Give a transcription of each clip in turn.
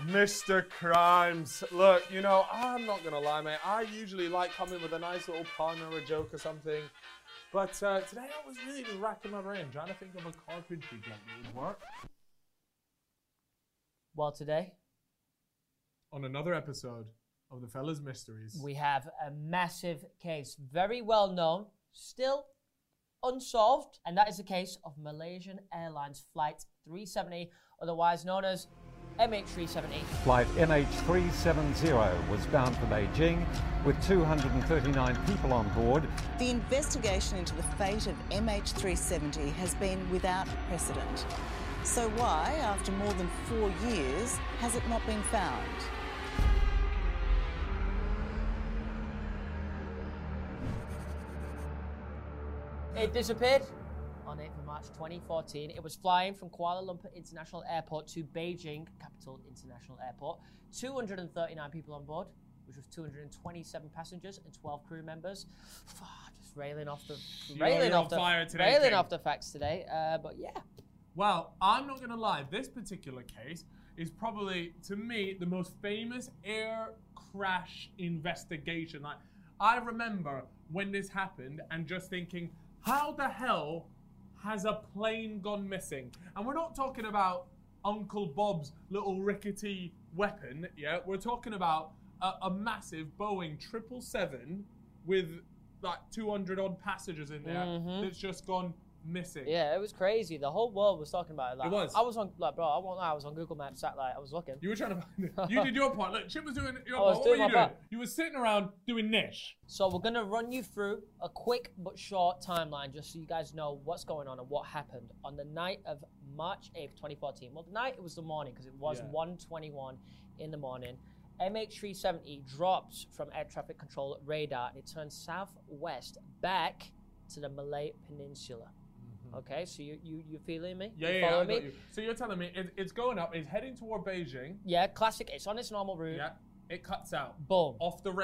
Mr. Crimes. Look, you know, I'm not going to lie, mate. I usually like coming with a nice little pun or a joke or something. But today I was really racking my brain, trying to think of a carpentry joke that would work. Well, today, On another episode of The Fellas Mysteries, we have a massive case, very well known, still unsolved, and that is the case of Malaysian Airlines Flight 370, otherwise known as MH370. Flight MH370 was bound for Beijing with 239 people on board. The investigation into the fate of MH370 has been without precedent. So why, after more than 4 years, has it not been found? It disappeared on 8th of March 2014. It was flying from Kuala Lumpur International Airport to Beijing Capital International Airport. 239 people on board, which was 227 passengers and 12 crew members. Just railing off the facts today. But yeah. well, I'm not going to lie. This particular case is probably, to me, the most famous air crash investigation. Like, I remember when this happened and just thinking, how the hell has a plane gone missing? And we're not talking about Uncle Bob's little rickety weapon, yeah? We're talking about a massive Boeing 777 with like 200 odd passengers in there that's just gone missing. Yeah, it was crazy. The whole world was talking about it. Like, It was. I was on, like, bro, I won't lie, I was on Google Maps, satellite, I was looking. You were trying to find it. You did your part. Look, Chip was doing your I was part. What doing were you my doing? part. You were sitting around doing niche. So we're going to run you through a quick but short timeline just so you guys know what's going on and what happened on the night of March 8th, 2014. Well, the night, it was the morning because it was 1:21 in the morning. MH370 drops from air traffic control radar and it turns southwest back to the Malay Peninsula. Okay, so you feeling me? Yeah, You yeah, I following got me? you. So you're telling me it's going up, it's heading toward Beijing. Yeah, classic. It's on its normal route. Yeah, it cuts out. Boom. Off the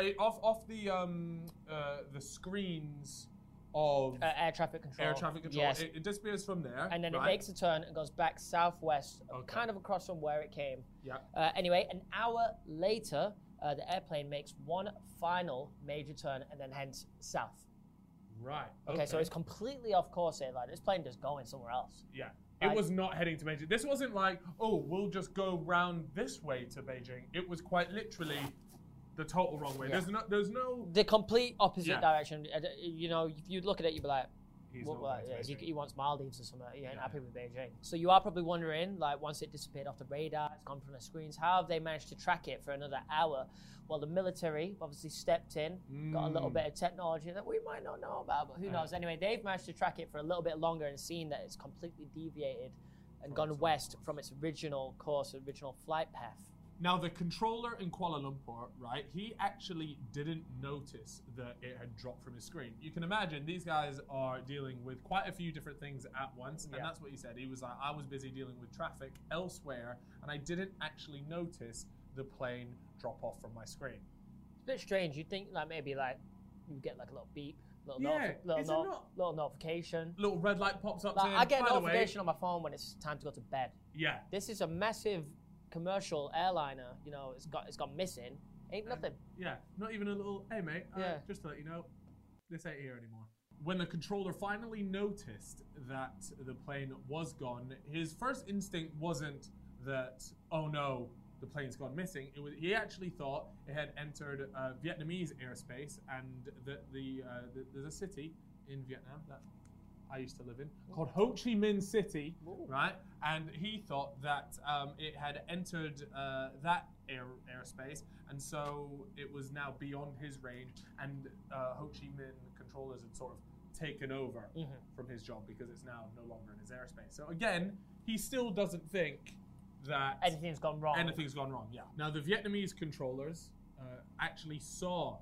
the screens of Air traffic control. air traffic control. Yes. It disappears from there. And then it right? makes a turn and goes back southwest, Okay. kind of across from where it came. Yeah. Anyway, an hour later, the airplane makes one final major turn and then heads south. Right. Okay, so it's completely off course here. Like, this plane just going somewhere else. Yeah. It Like- was not heading to Beijing. This wasn't like, oh, we'll just go round this way to Beijing. It was quite literally the total wrong way. Yeah. There's no. The complete opposite Yeah. direction. You know, if you look at it, you'd be like, He's well, not like, going to yeah, Beijing. he wants Maldives or something. He ain't happy with Beijing. So you are probably wondering, like, once it disappeared off the radar, it's gone from the screens, how have they managed to track it for another hour? Well, the military obviously stepped in, got a little bit of technology that we might not know about, but who knows? Anyway, they've managed to track it for a little bit longer and seen that it's completely deviated and gone west from its original course, original flight path. Now, the controller in Kuala Lumpur, right, he actually didn't notice that it had dropped from his screen. You can imagine these guys are dealing with quite a few different things at once, and that's what he said. He was like, I was busy dealing with traffic elsewhere, and I didn't actually notice the plane drop off from my screen. It's a bit strange. You'd think, like, maybe, like, you get, like, a little beep, little, Yeah, is it not? little notification. Little red light pops up Like, saying, I get a by the way, notification on my phone when it's time to go to bed. yeah. This is a massive commercial airliner. You know, it's gone missing. Ain't nothing. Yeah, not even a little, hey mate, Yeah. just to let you know, this ain't here anymore. When the controller finally noticed that the plane was gone, his first instinct wasn't that, oh no, the plane's gone missing. He actually thought it had entered Vietnamese airspace, and there's a city in Vietnam that I used to live in called Ho Chi Minh City, right? And he thought that it had entered that airspace, and so it was now beyond his range, and Ho Chi Minh controllers had sort of taken over from his job because it's now no longer in his airspace. So again, he still doesn't think that Anything's gone wrong. anything's gone wrong. Yeah. Now the Vietnamese controllers actually saw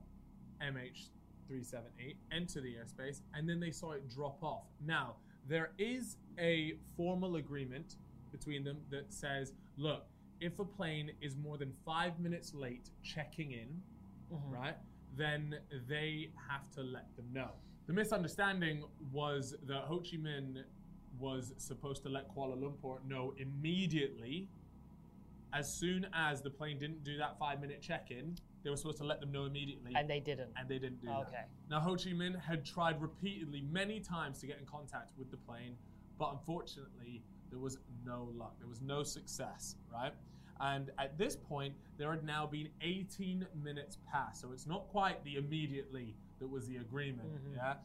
MH370 enter the airspace, and then they saw it drop off. Now, there is a formal agreement between them that says, look, if a plane is more than 5 minutes late checking in, right, then they have to let them know. The misunderstanding was that Ho Chi Minh was supposed to let Kuala Lumpur know immediately, as soon as the plane didn't do that 5-minute check-in, they were supposed to let them know immediately. And they didn't. And they didn't do Okay. that. Now, Ho Chi Minh had tried repeatedly, many times, to get in contact with the plane, but unfortunately, there was no luck. There was no success, right? And at this point, there had now been 18 minutes past. So it's not quite the immediately that was the agreement, yeah?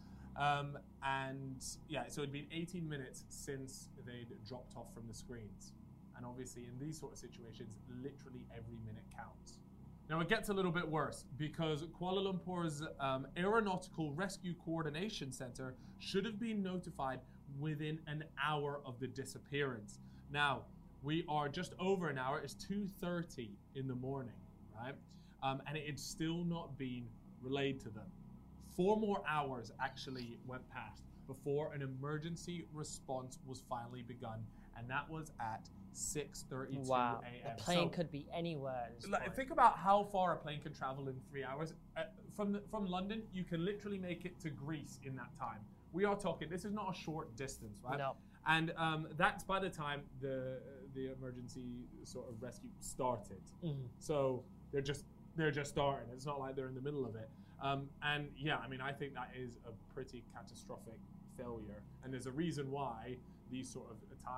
So it'd been 18 minutes since they'd dropped off from the screens. And obviously, in these sort of situations, literally every minute counts. Now, it gets a little bit worse because Kuala Lumpur's Aeronautical Rescue Coordination Center should have been notified within an hour of the disappearance. Now, we are just over an hour. It's 2:30 in the morning, right? And it had still not been relayed to them. 4 more hours actually went past before an emergency response was finally begun, and that was at 6:32 Wow. a.m. The plane could be anywhere at this point. Think about how far a plane can travel in 3 hours. From London, you can literally make it to Greece in that time. We are talking, this is not a short distance, right? No. And that's by the time the emergency sort of rescue started. So they're just starting. It's not like they're in the middle of it. And yeah, I mean, I think that is a pretty catastrophic failure. And there's a reason why these sort of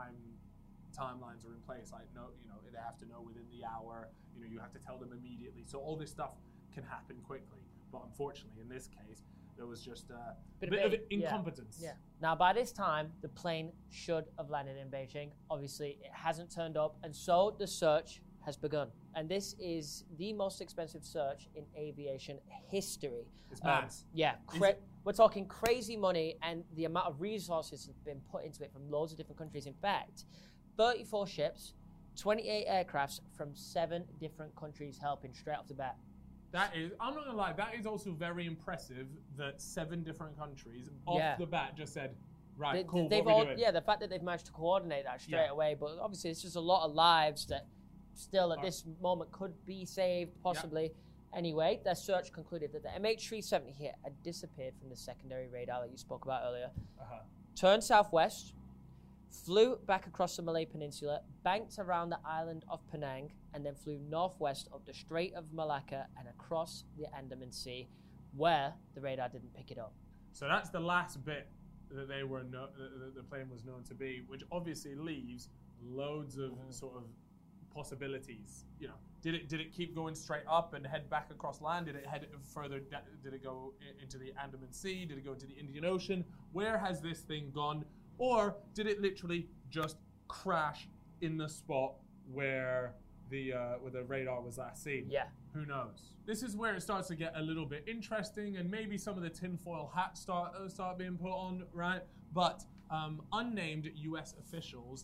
timelines are in place. Like, they have to know within the hour. You have to tell them immediately. So all this stuff can happen quickly. But unfortunately, in this case, there was just a bit of incompetence. Yeah. Now, by this time, the plane should have landed in Beijing. Obviously, it hasn't turned up, and so the search has begun. And this is the most expensive search in aviation history. It's mad. We're talking crazy money, and the amount of resources that have been put into it from loads of different countries. In fact, 34 ships, 28 aircrafts from 7 different countries helping straight off the bat. That is, I'm not gonna lie, that is also very impressive that 7 different countries off the bat just said, right, cool, what are we doing? Yeah, the fact that they've managed to coordinate that straight away, but obviously it's just a lot of lives that still at this moment could be saved, possibly. Yeah. Anyway, their search concluded that the MH370 here had disappeared from the secondary radar that you spoke about earlier, turned southwest, flew back across the Malay Peninsula, banked around the island of Penang, and then flew northwest of the Strait of Malacca and across the Andaman Sea, where the radar didn't pick it up. So that's the last bit that the plane was known to be, which obviously leaves loads of sort of possibilities. Did it keep going straight up and head back across land? Did it head further? Did it go into the Andaman Sea? Did it go into the Indian Ocean? Where has this thing gone? Or did it literally just crash in the spot where the radar was last seen? Yeah. Who knows? This is where it starts to get a little bit interesting, and maybe some of the tinfoil hats start being put on, right? But unnamed U.S. officials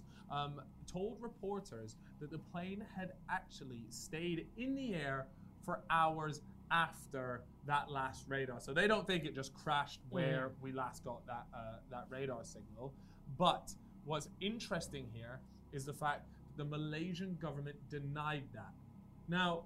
told reporters that the plane had actually stayed in the air for hours after that last radar. So they don't think it just crashed where we last got that radar signal. But what's interesting here is the fact that the Malaysian government denied that. Now,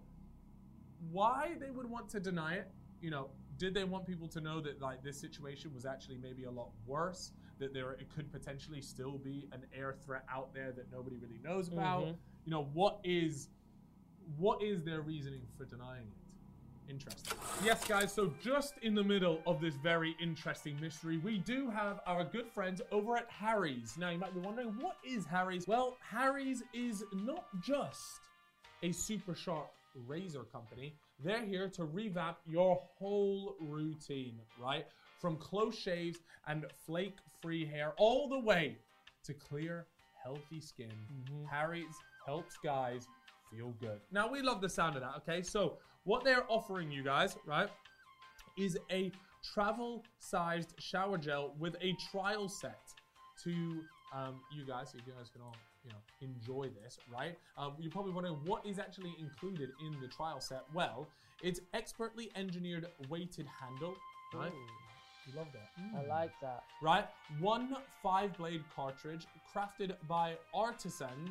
why they would want to deny it, did they want people to know that this situation was actually maybe a lot worse, that it could potentially still be an air threat out there that nobody really knows about? What is their reasoning for denying it? Interesting. Yes, guys, so just in the middle of this very interesting mystery, we do have our good friends over at Harry's. Now, you might be wondering, what is Harry's? Well, Harry's is not just a super sharp razor company. They're here to revamp your whole routine, right? From close shaves and flake-free hair all the way to clear, healthy skin. Harry's helps guys feel good. Now, we love the sound of that, okay? So what they're offering you guys, right, is a travel-sized shower gel with a trial set to you guys, so you guys can all enjoy this, right? You're probably wondering what is actually included in the trial set. Well, it's expertly engineered weighted handle, right? You love that. I like that. Right? 1 5-blade cartridge crafted by artisans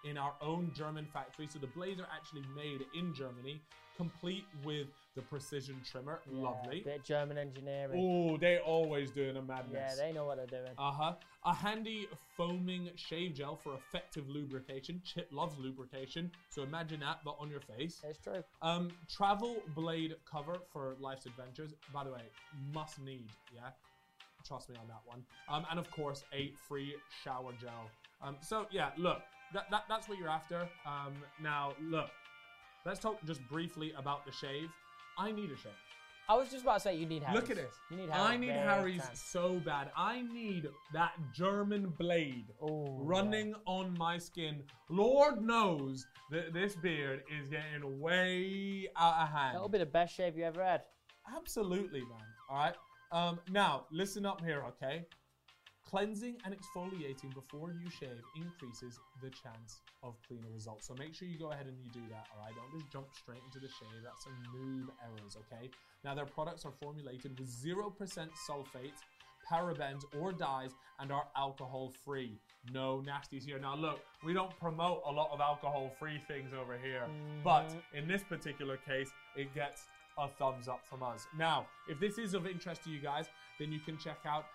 in our own German factory. So the blades are actually made in Germany, complete with the precision trimmer. Yeah, Lovely. Bit of German engineering. Oh, they're always doing a madness. Yeah, they know what they're doing. A handy foaming shave gel for effective lubrication. Chip loves lubrication, so imagine that, but on your face. It's true. Travel blade cover for life's adventures. By the way, must need, yeah? Trust me on that one. And of course, a free shower gel. So yeah, look, that's what you're after. Now, look, let's talk just briefly about the shave. I need a shave. I was just about to say you need Harry's. Look at this. You need Harry's. I need Harry's so bad. I need that German blade running on my skin. Lord knows that this beard is getting way out of hand. That'll be the best shave you ever had. Absolutely, man. All right. Now, listen up here, okay? Cleansing and exfoliating before you shave increases the chance of cleaner results. So make sure you go ahead and you do that, all right? Don't just jump straight into the shave. That's some noob errors, okay? Now, their products are formulated with 0% sulfates, parabens, or dyes, and are alcohol-free. No nasties here. Now, look, we don't promote a lot of alcohol-free things over here, but in this particular case, it gets a thumbs up from us. Now, if this is of interest to you guys, then you can check out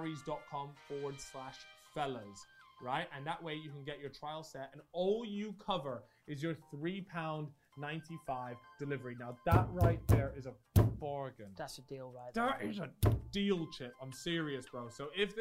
harrys.com/fellas, right? And that way you can get your trial set, and all you cover is your £3.95 delivery. Now, that right there is a bargain. That's a deal, right there. That is a deal, Chip. I'm serious, bro. So if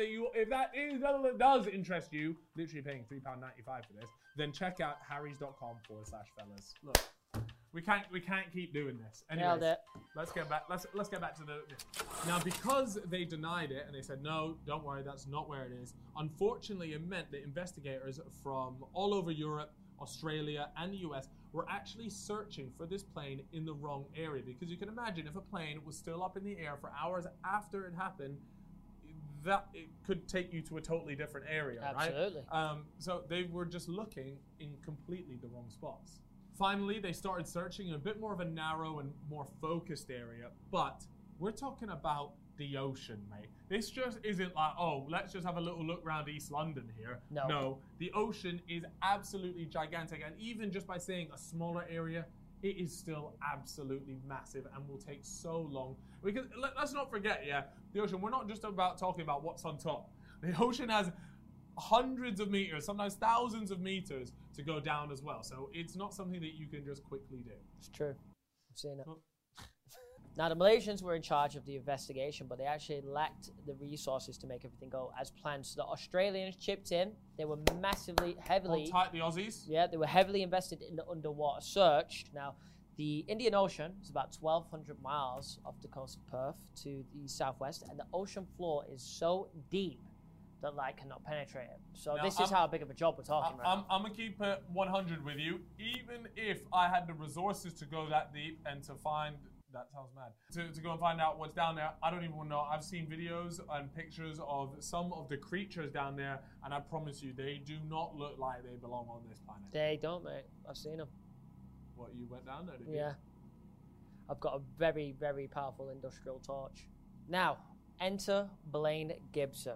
that does interest you, literally paying £3.95 for this, then check out harrys.com/fellas. Look. We can't keep doing this. Nailed it. Let's get back to the. Now, because they denied it and they said no, don't worry, that's not where it is. Unfortunately, it meant that investigators from all over Europe, Australia, and the US were actually searching for this plane in the wrong area, because you can imagine if a plane was still up in the air for hours after it happened, that it could take you to a totally different area, Absolutely. right? So they were just looking in completely the wrong spots. Finally, they started searching in a bit more of a narrow and more focused area, but we're talking about the ocean, mate. This just isn't like, oh, let's just have a little look around East London here. No, the ocean is absolutely gigantic, and even just by saying a smaller area, it is still absolutely massive and will take so long. Because let's not forget, yeah, the ocean, we're not just about talking about what's on top. The ocean has hundreds of meters, sometimes thousands of meters to go down as well. So it's not something that you can just quickly do. It's true. I've seen it. Now, the Malaysians were in charge of the investigation, but they actually lacked the resources to make everything go as planned. So the Australians chipped in. They were heavily... Hold tight, the Aussies. Yeah, they were heavily invested in the underwater search. Now, the Indian Ocean is about 1,200 miles off the coast of Perth to the southwest, and the ocean floor is so deep that light cannot penetrate it. So now, this is how big of a job we're talking about. I'm going to keep it 100 with you. Even if I had the resources to go that deep and to find... That sounds mad. To go and find out what's down there, I don't even know. I've seen videos and pictures of some of the creatures down there, and I promise you, they do not look like they belong on this planet. They don't, mate. I've seen them. What, you went down there, did you? Yeah. I've got a very, very powerful industrial torch. Now, enter Blaine Gibson.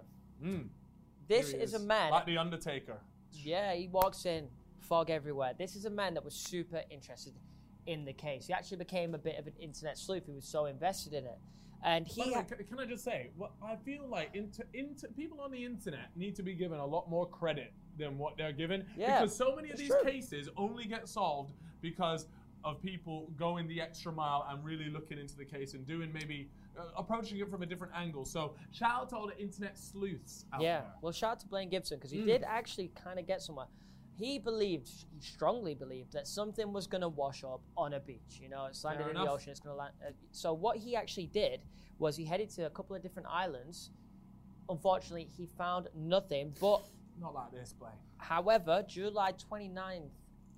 This is a man... Like the Undertaker. Yeah, he walks in, fog everywhere. This is a man that was super interested in the case. He actually became a bit of an internet sleuth. He was so invested in it. And he... Can I just say, I feel like people on the internet need to be given a lot more credit than what they're given. Yeah, because so many of these cases only get solved because of people going the extra mile and really looking into the case and doing maybe... approaching it from a different angle. So shout out to all the internet sleuths out there. Well, shout out to Blaine Gibson, because he did actually kind of get somewhere. He strongly believed that something was going to wash up on a beach. You know, it's landed in the ocean, it's going to land. So what he actually did was he headed to a couple of different islands. Unfortunately, he found nothing, but... Not like this, Blaine. However, July 29th,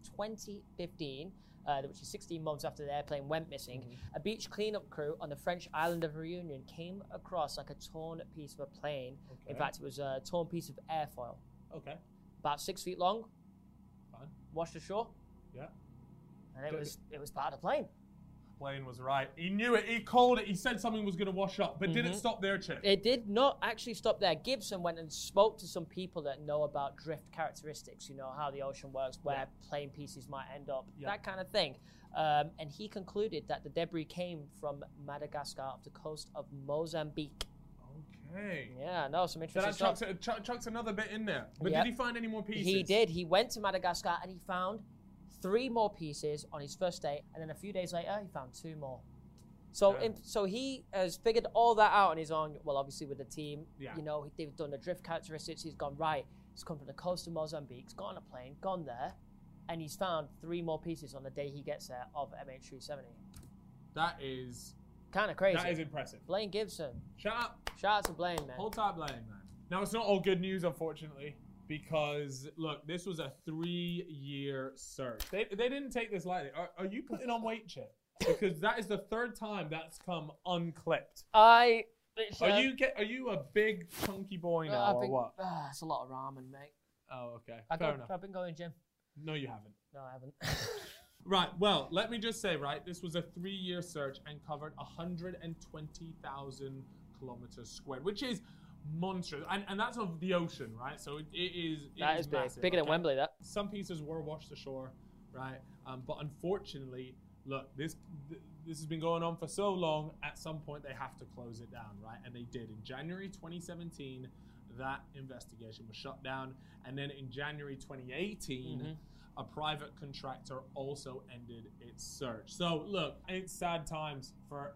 2015, which is 16 months after the airplane went missing, a beach cleanup crew on the French island of Reunion came across like a torn piece of a plane. In fact, it was a torn piece of airfoil. Okay. About 6 feet long. Fine. Washed ashore. Yeah. And it was part of the plane. Blaine was right. He knew it. He called it. He said something was going to wash up, but didn't stop there, Chip. It did not actually stop there. Gibson went and spoke to some people that know about drift characteristics, you know, how the ocean works, where plane pieces might end up, that kind of thing. And he concluded that the debris came from Madagascar off the coast of Mozambique. Okay. Yeah, no, some interesting stuff. Chucks another bit in there. But did he find any more pieces? He did. He went to Madagascar and he found 3 more pieces on his first day, and then a few days later, he found 2 more. So, so he has figured all that out on his own. Well, obviously with the team, you know, they've done the drift characteristics. He's gone right. He's come from the coast of Mozambique. He's got on a plane, gone there, and he's found 3 more pieces on the day he gets there of MH370. That is kind of crazy. That is impressive. Blaine Gibson. Shout out to Blaine, man. Hold tight, Blaine, man. Now, it's not all good news, unfortunately, because, look, this was a 3-year search. They didn't take this lightly. Are you putting on weight, Chip? Because that is the 3rd time that's come unclipped. Are you a big, chunky boy now, or what? It's a lot of ramen, mate. Oh, okay. Fair enough. I've been going gym. No, you haven't. No, I haven't. Right, well, let me just say, right, this was a 3-year search and covered 120,000 kilometers squared, which is monstrous. And that's of the ocean, right? So it is big. Massive. Bigger than Wembley, that. Some pieces were washed ashore, right? But unfortunately, look, this has been going on for so long, at some point they have to close it down, right? And they did. In January 2017, that investigation was shut down. And then in January 2018, a private contractor also ended its search. So look, it's sad times for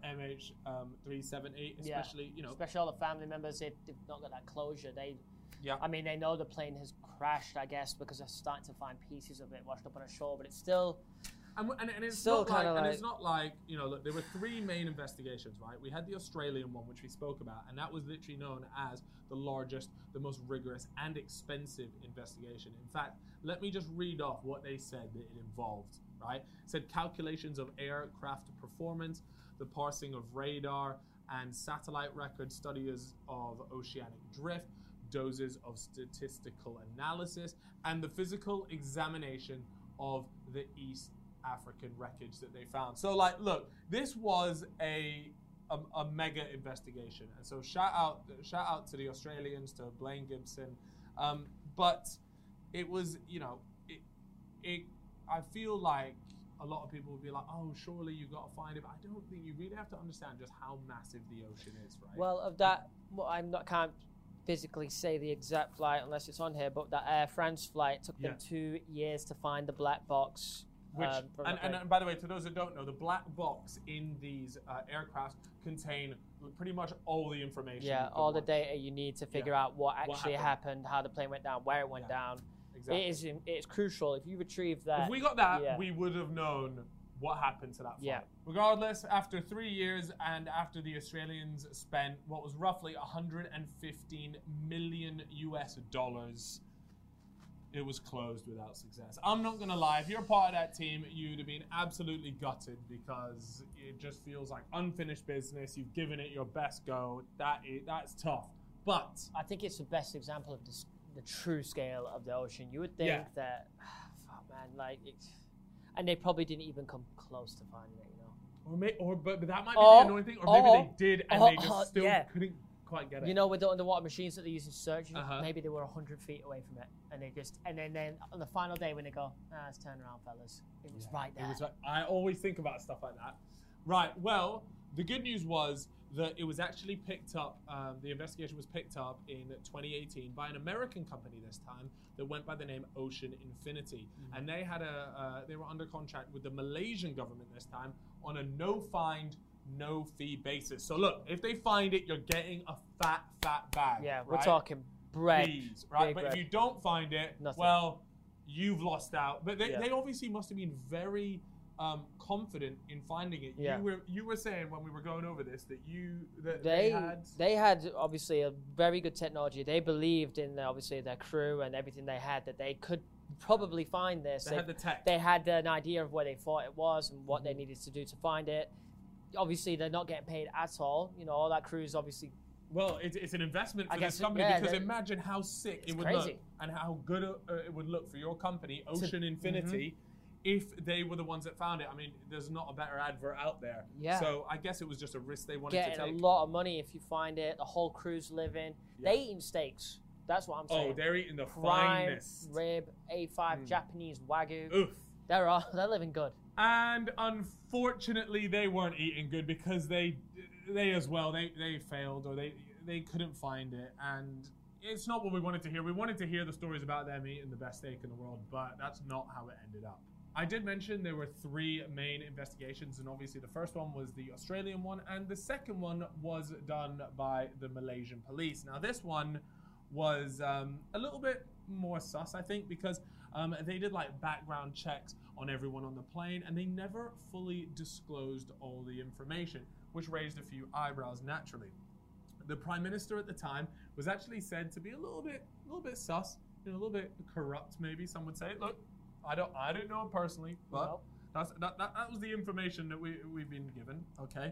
MH370, especially, you know. Especially all the family members, they've not got that closure. I mean, they know the plane has crashed, I guess, because they're starting to find pieces of it washed up on a shore, but it's still... And it's still not like, and it's not like, you know, look, there were 3 main investigations, right? We had the Australian one, which we spoke about, and that was literally known as the largest, the most rigorous, and expensive investigation. In fact, let me just read off what they said that it involved, right? It said calculations of aircraft performance, the parsing of radar and satellite records, studies of oceanic drift, doses of statistical analysis, and the physical examination of the East African wreckage that they found. So, like, look, this was a mega investigation, and so shout out to the Australians, to Blaine Gibson, but it was, you know, I feel like a lot of people would be like, oh, surely you've got to find it, but I don't think you really have to understand just how massive the ocean is, right? Well, of that, can't physically say the exact flight unless it's on here, but that Air France flight took them 2 years to find the black box. Which, and by the way, to those that don't know, the black box in these aircraft contain pretty much all the information. Yeah, all the data you need to figure out what actually happened, how the plane went down, where it went down. Exactly. It's crucial. If you retrieve that... If we got that, we would have known what happened to that flight. Yeah. Regardless, after 3 years and after the Australians spent what was roughly $115 million US, it was closed without success. I'm not going to lie, if you're part of that team, you'd have been absolutely gutted because it just feels like unfinished business. You've given it your best go. That's tough. But I think it's the best example of the true scale of the ocean. You would think that, and they probably didn't even come close to finding it, you know. But that might be the annoying thing, or maybe they did and they just still couldn't quite get it. You know, with the underwater machines that they use in search, maybe they were 100 feet away from it, and then on the final day when they go, let's turn around, fellas. It was right there. I always think about stuff like that. Right. Well, the good news was that it was actually picked up. The investigation was picked up in 2018 by an American company this time that went by the name Ocean Infinity, and they had they were under contract with the Malaysian government this time on a no find, no fee basis. So look, if they find it, you're getting a fat bag. Yeah, we're talking bread. Fees, right? But bread. if you don't find it, well, you've lost out. But they obviously must have been very confident in finding it. Yeah. You were saying when we were going over this that they had obviously a very good technology. They believed in obviously their crew and everything they had, that they could probably find this. They had the tech. They had an idea of where they thought it was and what they needed to do to find it. Obviously, they're not getting paid at all. You know, all that crew is obviously... Well, it's an investment for this company because imagine how sick it would look and how good it would look for your company, Ocean Infinity, if they were the ones that found it, I mean, there's not a better advert out there. Yeah. So I guess it was just a risk they wanted Getting to take. a lot of money if you find it. The whole crew's living. Yeah. They eating steaks. That's what I'm saying. Oh, they're eating the Prime finest. rib, A5 Japanese Wagyu. Oof. They're living good. And unfortunately, they weren't eating good because they as well, they failed, or they couldn't find it. And it's not what we wanted to hear. We wanted to hear the stories about them eating the best steak in the world, but that's not how it ended up. I did mention there were 3 main investigations, and obviously the first one was the Australian one, and the second one was done by the Malaysian police. Now this one was a little bit more sus, I think, because they did like background checks on everyone on the plane, and they never fully disclosed all the information, which raised a few eyebrows naturally. The Prime Minister at the time was actually said to be a little bit sus, a little bit corrupt, maybe some would say. Look, I don't know him personally, but that was the information that we've been given. Okay,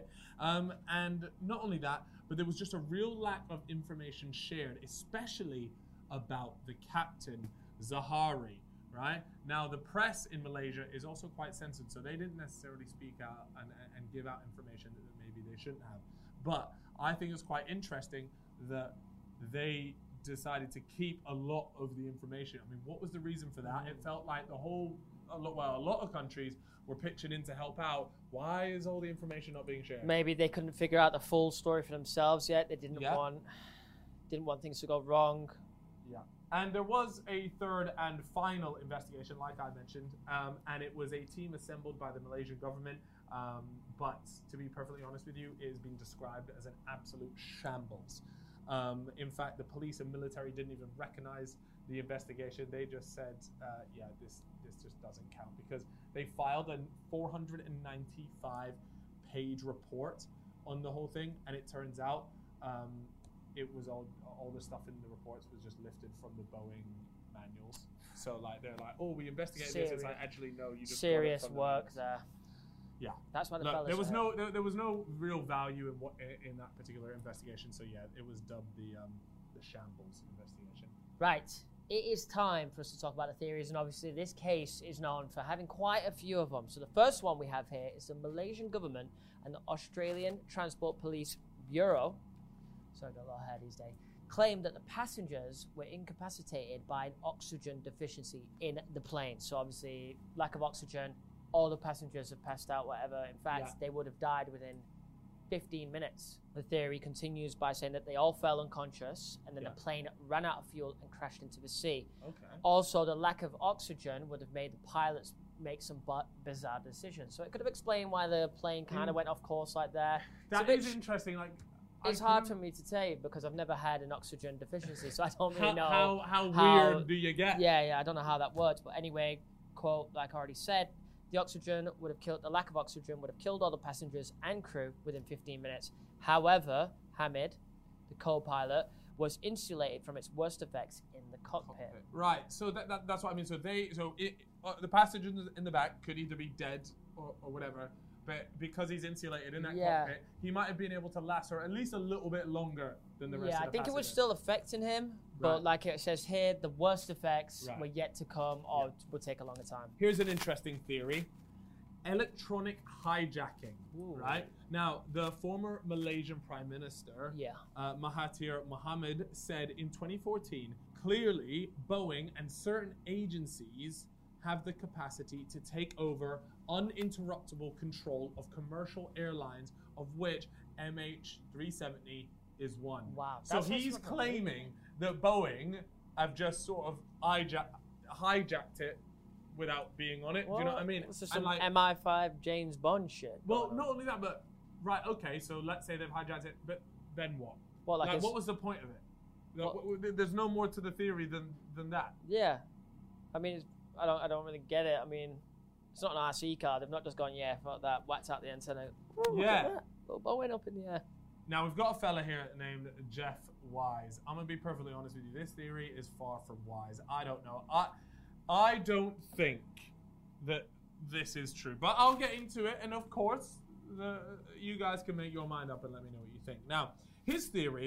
and not only that, but there was just a real lack of information shared, especially about the captain, Zahari. Right now, the press in Malaysia is also quite censored, so they didn't necessarily speak out and give out information that maybe they shouldn't have. But I think it's quite interesting that they decided to keep a lot of the information. I mean, what was the reason for that? It felt like a lot of countries were pitching in to help out. Why is all the information not being shared? Maybe they couldn't figure out the full story for themselves yet. They didn't want things to go wrong. Yeah. And there was a third and final investigation, like I mentioned, and it was a team assembled by the Malaysian government. But to be perfectly honest with you, it is being described as an absolute shambles. In fact, the police and military didn't even recognize the investigation. They just said, this just doesn't count, because they filed a 495-page report on the whole thing, and it turns out it was all the stuff in the reports was just lifted from the Boeing manuals. So like they're like, oh, we investigated this. It's like, actually no, you just serious got it from work the there. Yeah, that's why the Look, fellas there was no real value in that particular investigation. So yeah, it was dubbed the shambles investigation. Right. It is time for us to talk about the theories, and obviously this case is known for having quite a few of them. So the first one we have here is the Malaysian government and the Australian Transport Police Bureau, sorry, I got a little hair these days, claimed that the passengers were incapacitated by an oxygen deficiency in the plane. So obviously, lack of oxygen, all the passengers have passed out, whatever. In fact, they would have died within 15 minutes. The theory continues by saying that they all fell unconscious, and then the plane ran out of fuel and crashed into the sea. Okay. Also, the lack of oxygen would have made the pilots make some bizarre decisions. So it could have explained why the plane kind of went off course like that. That is interesting. Like, it's hard for me to say because I've never had an oxygen deficiency, so I don't really know how weird do you get? Yeah, I don't know how that works. But anyway, quote, like I already said, the lack of oxygen would have killed all the passengers and crew within 15 minutes. However, Hamid, the co-pilot, was insulated from its worst effects in the cockpit. Right. So that's what I mean. So the passengers in the back could either be dead or whatever, but because he's insulated in that cockpit, he might have been able to last for at least a little bit longer than the rest of the passengers. Yeah, I think it was still affecting him, but like it says here, the worst effects were yet to come or will take a longer time. Here's an interesting theory. Electronic hijacking, right? Now, the former Malaysian Prime Minister, Mahathir Mohamad, said in 2014, clearly Boeing and certain agencies have the capacity to take over uninterruptible control of commercial airlines, of which MH370 is one. Wow. So he's claiming that Boeing have just sort of hijacked it without being on it. Well, do you know what I mean? This is some MI5 James Bond shit. Well, not only that, but right, okay, so let's say they've hijacked it, but then what? Well, like what was the point of it? There's no more to the theory than that. Yeah, I mean, I don't really get it. I mean, it's not an RC car. They've not just gone, fuck that, whacked out the antenna. Oh, little Boeing up in the air. Now we've got a fella here named Jeff Wise. I'm gonna be perfectly honest with you. This theory is far from wise. I don't know. I don't think that this is true, but I'll get into it, and of course, you guys can make your mind up and let me know what you think. Now, his theory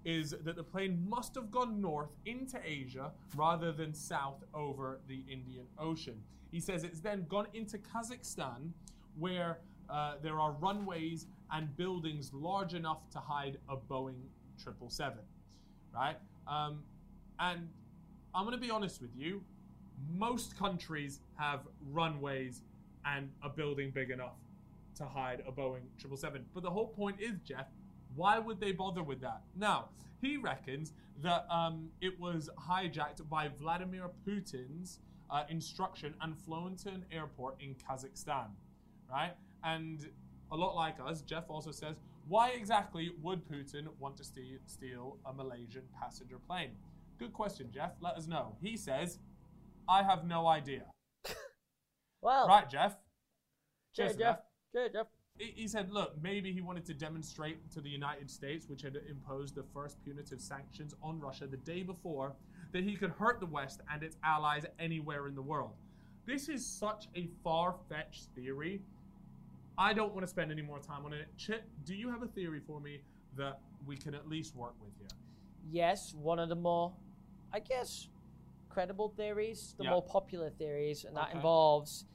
is that the plane must have gone north into Asia rather than south over the Indian Ocean. He says it's then gone into Kazakhstan, where there are runways and buildings large enough to hide a Boeing 777, right? And I'm going to be honest with you, most countries have runways and a building big enough to hide a Boeing 777. But the whole point is, Jeff, why would they bother with that? Now, he reckons that it was hijacked by Vladimir Putin's instruction and flown to an airport in Kazakhstan, right? And a lot like us, Jeff also says, why exactly would Putin want to steal a Malaysian passenger plane? Good question, Jeff. Let us know. He says, I have no idea. Well, right, Jeff? Cheers, Jeff. Cheers, Jeff. He said, look, maybe he wanted to demonstrate to the United States, which had imposed the first punitive sanctions on Russia the day before, that he could hurt the West and its allies anywhere in the world. This is such a far-fetched theory. I don't want to spend any more time on it. Chip, do you have a theory for me that we can at least work with here? Yes, one of the more, I guess, credible theories, the more popular theories, and that involves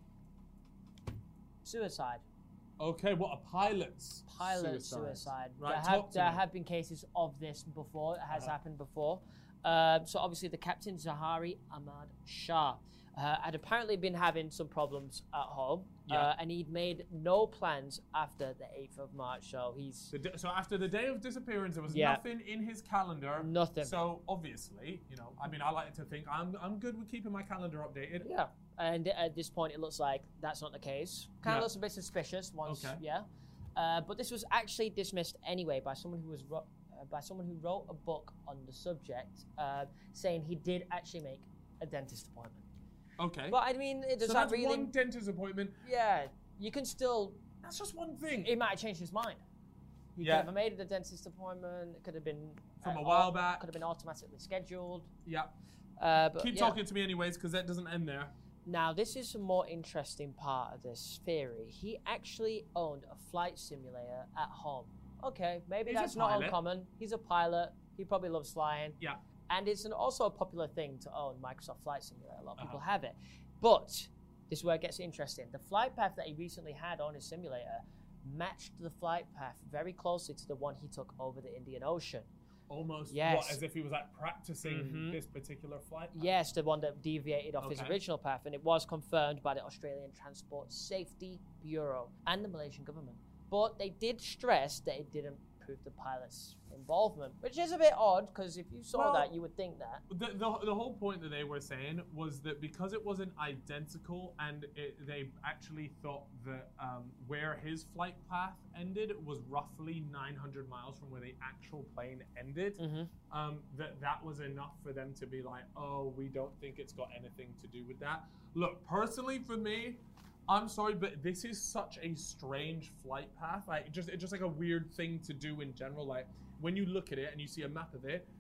suicide. Okay, what, a pilot's suicide. Right, there have been cases of this before. It has happened before. So obviously the captain, Zaharie Ahmad Shah, had apparently been having some problems at home, and he'd made no plans after the 8th of March. So so after the day of disappearance, there was nothing in his calendar. Nothing. So obviously, you know, I mean, I like to think I'm good with keeping my calendar updated. Yeah. And at this point, it looks like that's not the case. Kind of looks a bit suspicious once, but this was actually dismissed anyway by someone who wrote a book on the subject, saying he did actually make a dentist appointment. Okay. But I mean, does so that that's really? one dentist appointment. Yeah, you can still. That's just one thing. He might have changed his mind. He could have made a dentist appointment. It could have been from a while back. Could have been automatically scheduled. Yeah. But keep talking to me anyways, because that doesn't end there. Now, this is a more interesting part of this theory. He actually owned a flight simulator at home. Okay, maybe that's not uncommon. He's a pilot. He probably loves flying. Yeah. And it's also a popular thing to own Microsoft Flight Simulator. A lot of people have it. But this is where it gets interesting. The flight path that he recently had on his simulator matched the flight path very closely to the one he took over the Indian Ocean. Almost, yes. As if he was like practicing this particular flight path? Yes, the one that deviated off his original path, and it was confirmed by the Australian Transport Safety Bureau and the Malaysian government. But they did stress that it didn't prove the pilot's involvement, which is a bit odd, because if you saw that, you would think that. The whole point that they were saying was that because it wasn't identical, and they actually thought that where his flight path ended was roughly 900 miles from where the actual plane ended, that was enough for them to be like, oh, we don't think it's got anything to do with that. Look, personally for me, I'm sorry, but this is such a strange flight path. Like, it's just like a weird thing to do in general. Like, when you look at it and you see a map of it,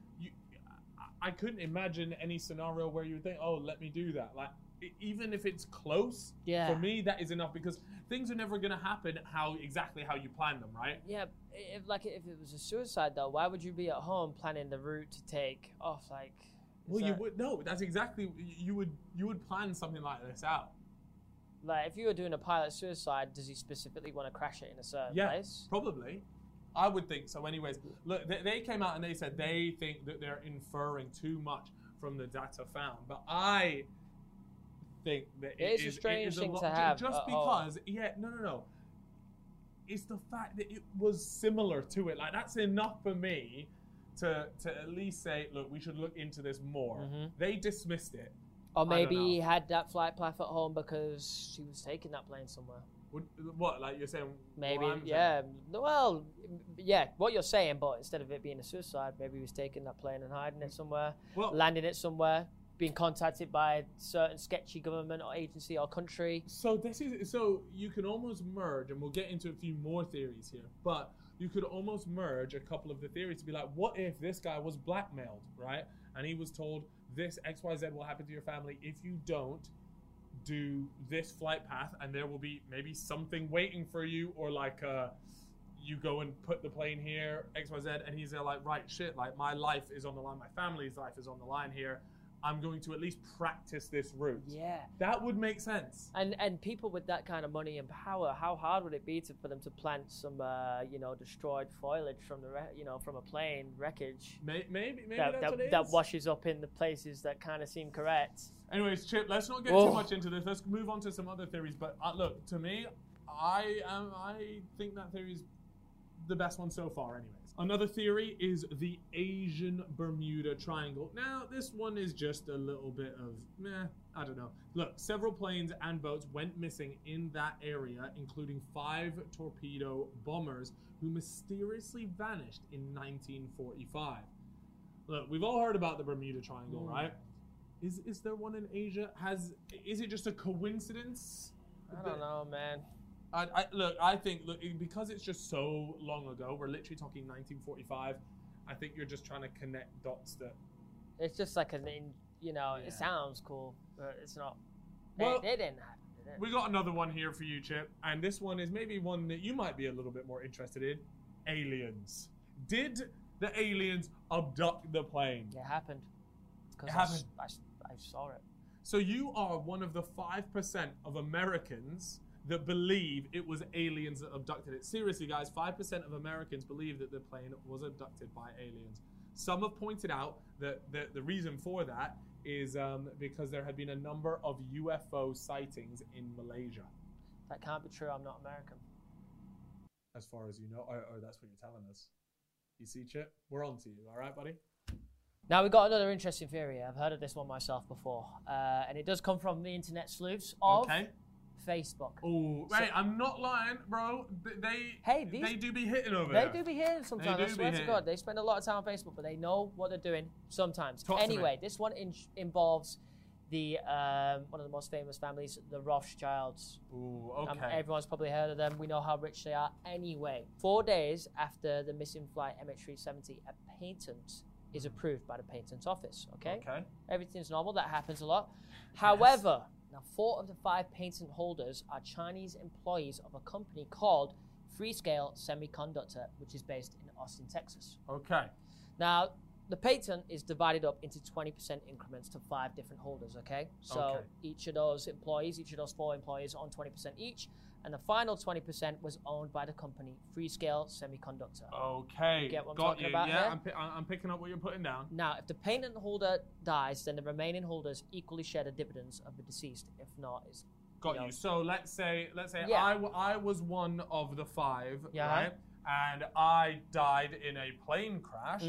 I couldn't imagine any scenario where you would think, oh, let me do that. Like, even if it's close, for me, that is enough, because things are never going to happen exactly how you plan them, right? Yeah, if it was a suicide, though, why would you be at home planning the route to take off? Like, you would, no, that's exactly, you would plan something like this out. Like, if you were doing a pilot suicide, does he specifically want to crash it in a certain place? Probably. I would think so anyways. Look, they came out and they said they think that they're inferring too much from the data found. But I think that it is a strange thing to have. Just because, no. It's the fact that it was similar to it. Like, that's enough for me to at least say, look, we should look into this more. They dismissed it. Or maybe he had that flight path at home because he was taking that plane somewhere. What, like you're saying? Maybe, Well, yeah, what you're saying, but instead of it being a suicide, maybe he was taking that plane and hiding it somewhere, landing it somewhere, being contacted by a certain sketchy government or agency or country. So you can almost merge, and we'll get into a few more theories here, but you could almost merge a couple of the theories to be like, what if this guy was blackmailed, right? And he was told, this XYZ will happen to your family if you don't do this flight path, and there will be maybe something waiting for you, or like you go and put the plane here, XYZ, and he's there like, right, shit, like my life is on the line, my family's life is on the line here. I'm going to at least practice this route. Yeah. That would make sense. And people with that kind of money and power, how hard would it be for them to plant some, destroyed foliage from from a plane wreckage? Maybe that's what it is. That washes up in the places that kind of seem correct. Anyways, Chip, let's not get too much into this. Let's move on to some other theories. But look, to me, I think that theory is the best one so far, anyways. Another theory is the Asian Bermuda Triangle. Now, this one is just a little bit of, I don't know. Look, several planes and boats went missing in that area, including 5 torpedo bombers who mysteriously vanished in 1945. Look, we've all heard about the Bermuda Triangle, right? Is there one in Asia? Is it just a coincidence? I don't know, man. I think because it's just so long ago, we're literally talking 1945. I think you're just trying to connect dots that. It's just like it sounds cool, but it's not. Well, it didn't happen, did it? We got another one here for you, Chip, and this one is maybe one that you might be a little bit more interested in. Aliens. Did the aliens abduct the plane? It happened. It happened. I saw it. So you are one of the 5% of Americans that believe it was aliens that abducted it. Seriously, guys, 5% of Americans believe that the plane was abducted by aliens. Some have pointed out that the reason for that is because there had been a number of UFO sightings in Malaysia. That can't be true. I'm not American. As far as you know, or that's what you're telling us. You see, Chip? We're on to you, all right, buddy? Now, we've got another interesting theory. I've heard of this one myself before. And it does come from the internet sleuths of Facebook. Oh, wait, I'm not lying, bro. They do be hitting over there. They do be hitting sometimes. I swear to God. They spend a lot of time on Facebook, but they know what they're doing sometimes. Anyway, this one involves the one of the most famous families, the Rothschilds. Ooh, okay. Everyone's probably heard of them. We know how rich they are. Anyway, 4 days after the missing flight MH370, a patent is approved by the patent office, okay? Everything's normal. That happens a lot. However, now 4 of the 5 patent holders are Chinese employees of a company called Freescale Semiconductor, which is based in Austin, Texas. Okay. Now, the patent is divided up into 20% increments to 5 different holders, okay? So each of those 4 employees own 20% each, and the final 20% was owned by the company Freescale Semiconductor. Okay. You get what I'm talking about here? Yeah, I'm picking up what you're putting down. Now, if the patent holder dies, then the remaining holders equally share the dividends of the deceased. If not, it's got you. So let's say I was one of the 5, right? And I died in a plane crash.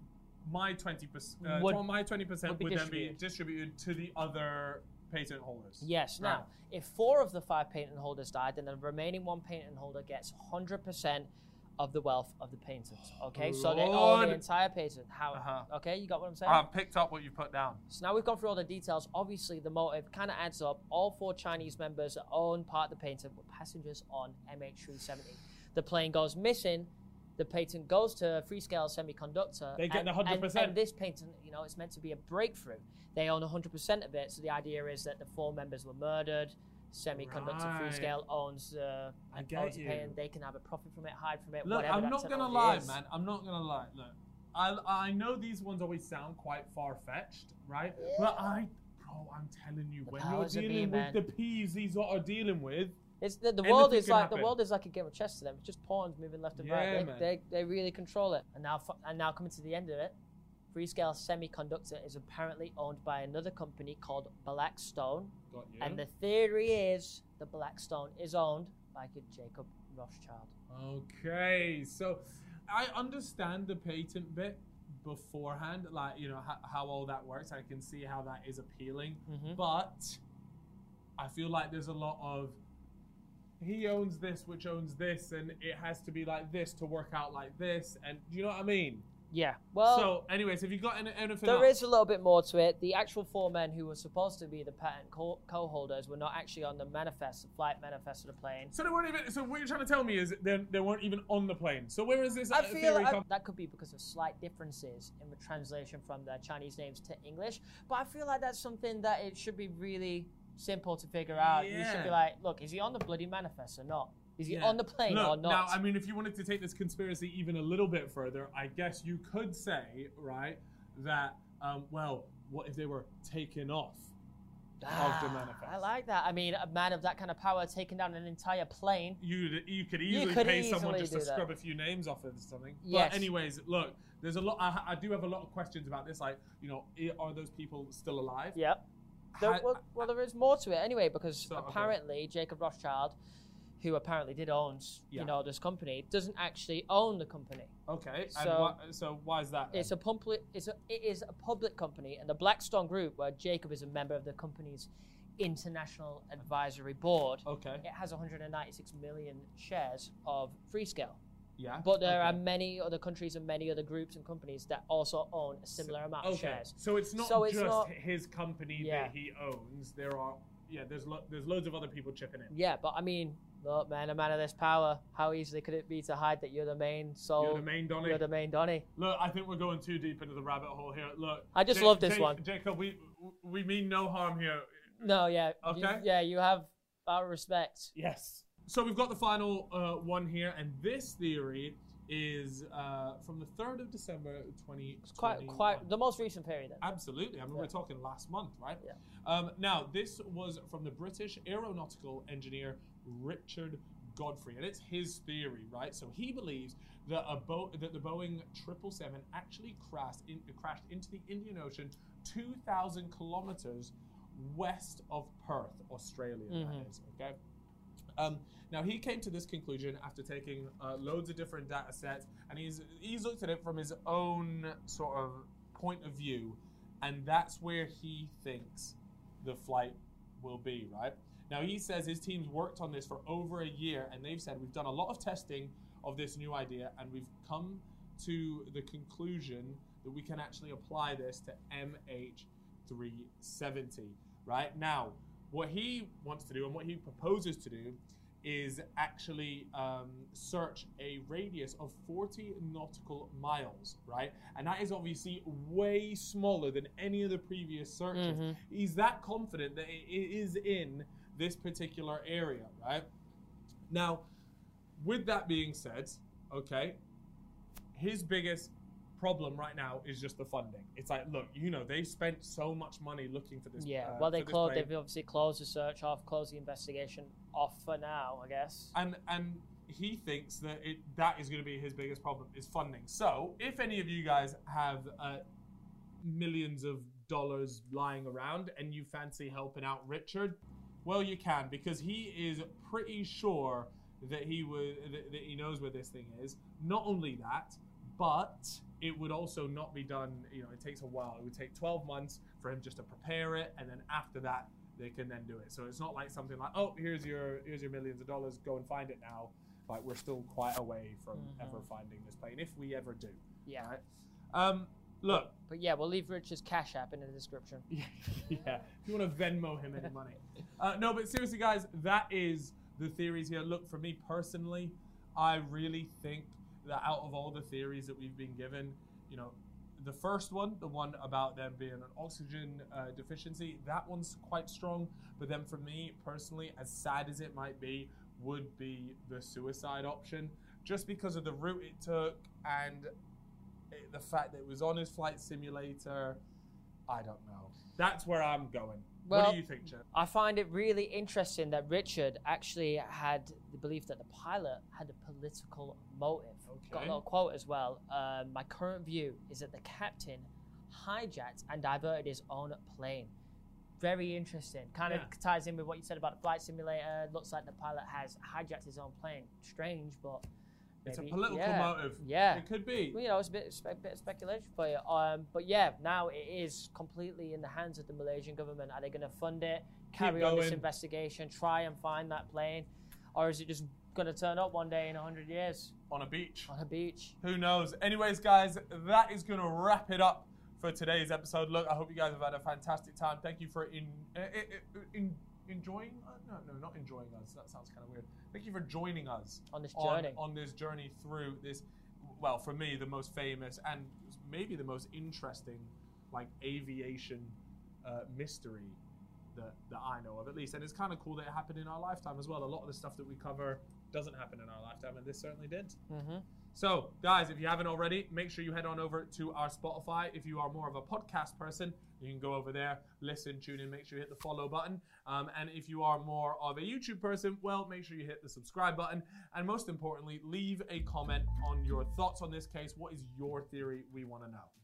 My 20% would then be distributed to the other patent holders. Yes. Right. Now, if 4 of the 5 patent holders died, then the remaining 1 patent holder gets 100% of the wealth of the patent. Okay, so they own the entire patent. Okay, you got what I'm saying? I've picked up what you put down. So now we've gone through all the details. Obviously, the motive kind of adds up. All 4 Chinese members own part of the patent, with passengers on MH370. The plane goes missing. The patent goes to Freescale Semiconductor. They get the 100%. And this patent, it's meant to be a breakthrough. They own 100% of it. So the idea is that the 4 members were murdered. Semiconductor Freescale owns the patent. They can have a profit from it, hide from it, Look, whatever. I'm not gonna lie, man. I'm not gonna lie. Look, I know these ones always sound quite far-fetched, right? Yeah. But I'm telling you, when you're dealing with the peas these lot are dealing with. It's the world is like a game of chess to them. It's just pawns moving left and right. They really control it. And now coming to the end of it, Freescale Semiconductor is apparently owned by another company called Blackstone. Got you. And the theory is that Blackstone is owned by Jacob Rothschild. Okay, so I understand the patent bit beforehand, like how all that works. I can see how that is appealing, but I feel like there's a lot of he owns this, which owns this, and it has to be like this to work out like this, and do you know what I mean? Yeah. Well. So, anyways, have you got anything? There is a little bit more to it. The actual 4 men who were supposed to be the patent co-holders were not actually on the flight manifest of the plane. So they weren't even. So what you're trying to tell me is they weren't even on the plane. So where is this? I feel that could be because of slight differences in the translation from the Chinese names to English. But I feel like that's something that it should be really simple to figure out. Yeah. You should be like, look, is he on the bloody manifest or not? Is he on the plane Look, or not? Now, I mean, if you wanted to take this conspiracy even a little bit further, I guess you could say, right, that, well, what if they were taken off of the manifest? I like that. I mean, a man of that kind of power taking down an entire plane. You could easily pay someone just to scrub a few names off of something. Yes. But anyways, look, there's a lot. I do have a lot of questions about this. Like, you know, are those people still alive? Yep. Well, there is more to it anyway, because apparently Jacob Rothschild, who apparently did own, you know, this company, doesn't actually own the company. Okay. So, so why is that? Then? It is a public company, and the Blackstone Group, where Jacob is a member of the company's international advisory board. Okay. It has 196 million shares of Freescale. Yeah. But there are many other countries and many other groups and companies that also own a similar amount of shares. So it's not just his company that he owns. There are there's loads of other people chipping in. Yeah, but I mean, look, man, a man of this power, how easily could it be to hide that you're the main soul? You're the main Donny. You're the main Donny. Look, I think we're going too deep into the rabbit hole here. Look, I just love this one. Jacob, we mean no harm here. No, yeah. Okay. You have our respect. Yes. So we've got the final one here, and this theory is from the 3rd of December 2021. It's quite the most recent period then. Absolutely. I mean, we're talking last month, right? Yeah. Now, this was from the British aeronautical engineer Richard Godfrey, and it's his theory, right? So he believes that the Boeing 777 actually crashed into the Indian Ocean 2,000 kilometers west of Perth, Australia, that is, okay? Now, he came to this conclusion after taking loads of different data sets, and he's looked at it from his own sort of point of view, and that's where he thinks the flight will be, right? Now, he says his team's worked on this for over a year, and they've said, we've done a lot of testing of this new idea, and we've come to the conclusion that we can actually apply this to MH370, right? Now, what he wants to do and what he proposes to do is actually search a radius of 40 nautical miles, right? And that is obviously way smaller than any of the previous searches. He's that confident that it is in this particular area, right? Now, with that being said, okay, his biggest problem right now is just the funding. It's like, look, you know, they spent so much money looking for this. Yeah, well, they've obviously closed the search off, closed the investigation off for now, I guess. And he thinks that that is going to be his biggest problem, is funding. So, if any of you guys have millions of dollars lying around and you fancy helping out Richard, well, you can, because he is pretty sure that he knows where this thing is. Not only that, but it would also not be done, you know, it takes a while. It would take 12 months for him just to prepare it, and then after that, they can then do it. So it's not like something like, oh, here's your millions of dollars, go and find it now. Like, we're still quite away from ever finding this plane, if we ever do. Yeah. Right? Look. But yeah, we'll leave Rich's Cash App in the description. Yeah. If you want to Venmo him any money. No, but seriously, guys, that is the theories here. Look, for me personally, I really think that out of all the theories that we've been given, you know, the first one, the one about them being an oxygen deficiency, that one's quite strong. But then for me personally, as sad as it might be, would be the suicide option, just because of the route it took and the fact that it was on his flight simulator. I don't know. That's where I'm going. Well, what do you think, Jeff? I find it really interesting that Richard actually had the belief that the pilot had a political motive. Okay. Got a little quote as well. My current view is that the captain hijacked and diverted his own plane. Very interesting. Kind of ties in with what you said about the flight simulator. Looks like the pilot has hijacked his own plane. Strange, but it's maybe, a political motive. Yeah, it could be. Well, you know, it's a bit of speculation for you. But yeah, now it is completely in the hands of the Malaysian government. Are they going to fund it, carry on this investigation, try and find that plane, or is it just going to turn up one day in 100 years on a beach? On a beach. Who knows? Anyways, guys, that is going to wrap it up for today's episode. Look, I hope you guys have had a fantastic time. Thank you for enjoying. No, not enjoying us. That sounds kind of weird. Thank you for joining us on this journey. On this journey through this, well, for me, the most famous and maybe the most interesting, like, aviation mystery that I know of, at least. And it's kind of cool that it happened in our lifetime as well. A lot of the stuff that we cover doesn't happen in our lifetime, and this certainly did. Mm-hmm. So, guys, if you haven't already, make sure you head on over to our Spotify. If you are more of a podcast person, you can go over there, listen, tune in, make sure you hit the follow button. And if you are more of a YouTube person, well, make sure you hit the subscribe button. And most importantly, leave a comment on your thoughts on this case. What is your theory? We want to know.